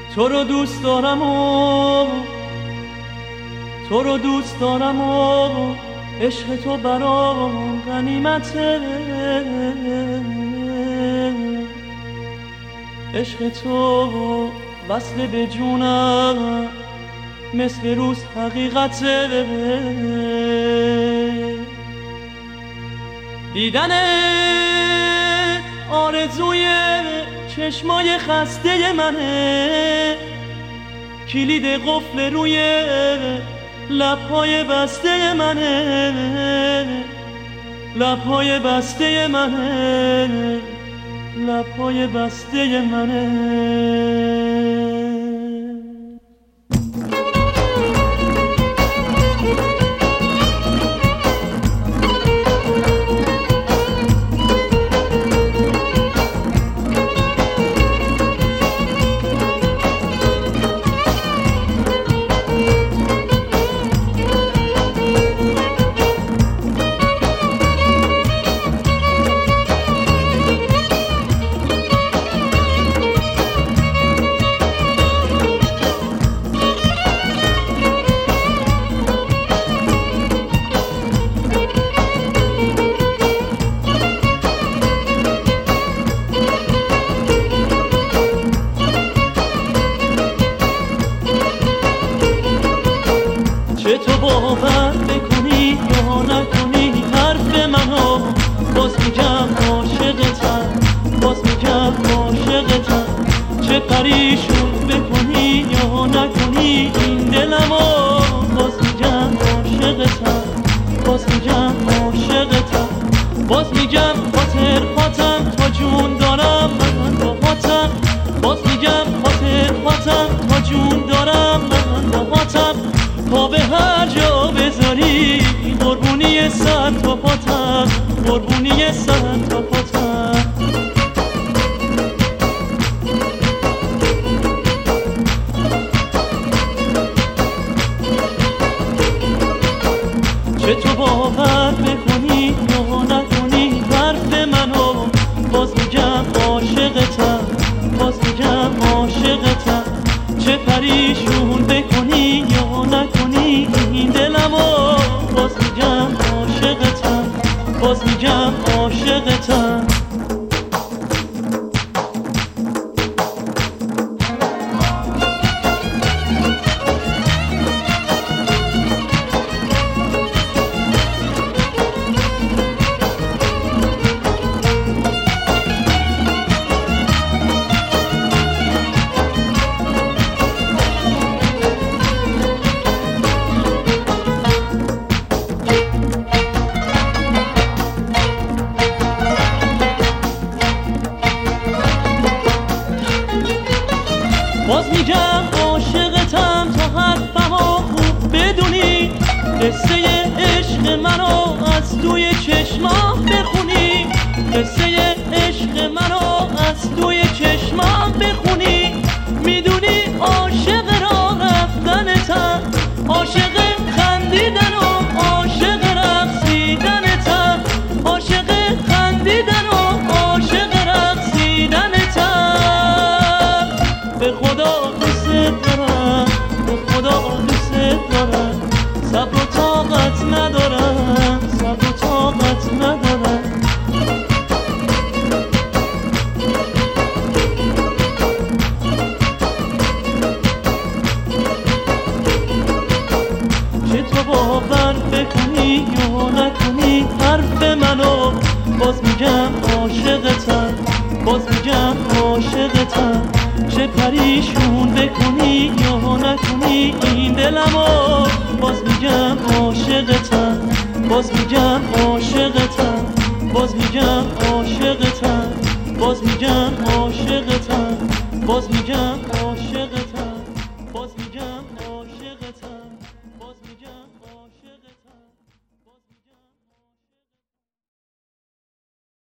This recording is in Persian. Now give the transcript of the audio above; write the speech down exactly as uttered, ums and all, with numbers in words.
تو رو دوست دارم و تو رو دوست دارم و عشق تو برام غنیمته، عشق تو وصل به جونم مثل روز حقیقته. دیدن آرزوی چشمای خسته منه، کلید قفل روی لبهای بسته منه، لبهای بسته منه، لبهای بسته منه. چه تو باور بکنی یا نکنی حرف منو، باز میگم عاشقتم، باز میگم عاشقتم. چه پریشون بکنی یا نکنی این دلمو، باز میگم عاشقتم، باز میگم عاشقتم. باز میگم خاطر خاطم تا جون دارم من باهاتم، باز میگم خاطر خاطم تا جون دارم من باهاتم. پا به هر جا بذاری قربونی سر تا پاتم، قربونی سر تا پاتم. چه تو باور بکنی یا نکنی حرف منو، باز میگم عاشقتم، باز میگم عاشقتم. چه پریشون بکنی یا نکنی این دلمو، باز میگم عاشقتم، باز میگم عاشقتم. باز میگم عاشقتم تا حرفمو خوب بدونی، قصه عشق منو از توی چشمام بخونی، قصه عشق منو از توی چشمام بخونی. میدونی عاشق راه رفتنتم، عاشق خندیدن و عاشق رقصیدنتم، عاشق خندیدن و عاشق رقصیدنتم. به خدا دوست دارم، به خدا دوست دارم. صبر و طاقت ندارم، صبر و طاقت ندارم. چه تو باور بکنی یا نکنی حرف منو، باز میگم عاشقتم، باز میگم عاشقتم. چه پریشون بکنی یا نکنی این دلمو، باز میگم عاشقتم، باز میگم عاشقتم، باز میگم عاشقتم، باز میگم عاشقتم، باز میگم